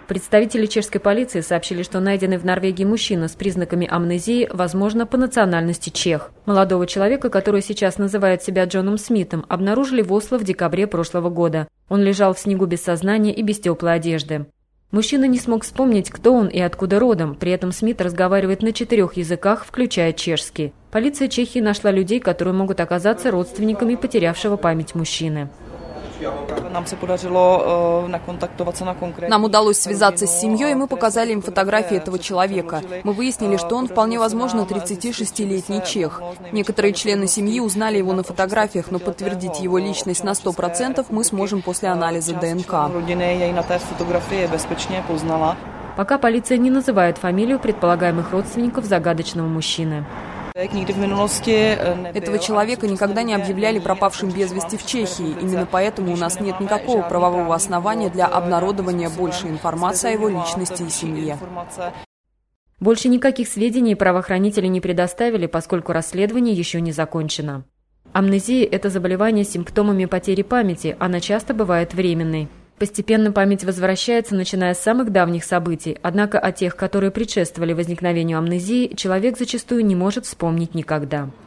Представители чешской полиции сообщили, что найденный в Норвегии мужчина с признаками амнезии, возможно, по национальности чех. Молодого человека, который сейчас называет себя Джоном Смитом, обнаружили в Осло в декабре прошлого года. Он лежал в снегу без сознания и без теплой одежды. Мужчина не смог вспомнить, кто он и откуда родом. При этом Смит разговаривает на 4 языках, включая чешский. Полиция Чехии нашла людей, которые могут оказаться родственниками потерявшего память мужчины. Нам удалось связаться с семьей, и мы показали им фотографии этого человека. Мы выяснили, что он вполне возможно 36-летний чех. Некоторые члены семьи узнали его на фотографиях, но подтвердить его личность на 100% мы сможем после анализа ДНК. Пока полиция не называет фамилию предполагаемых родственников загадочного мужчины. Этого человека никогда не объявляли пропавшим без вести в Чехии. Именно поэтому у нас нет никакого правового основания для обнародования большей информации о его личности и семье. Больше никаких сведений правоохранители не предоставили, поскольку расследование еще не закончено. Амнезия – это заболевание с симптомами потери памяти, она часто бывает временной. Постепенно память возвращается, начиная с самых давних событий, однако о тех, которые предшествовали возникновению амнезии, человек зачастую не может вспомнить никогда.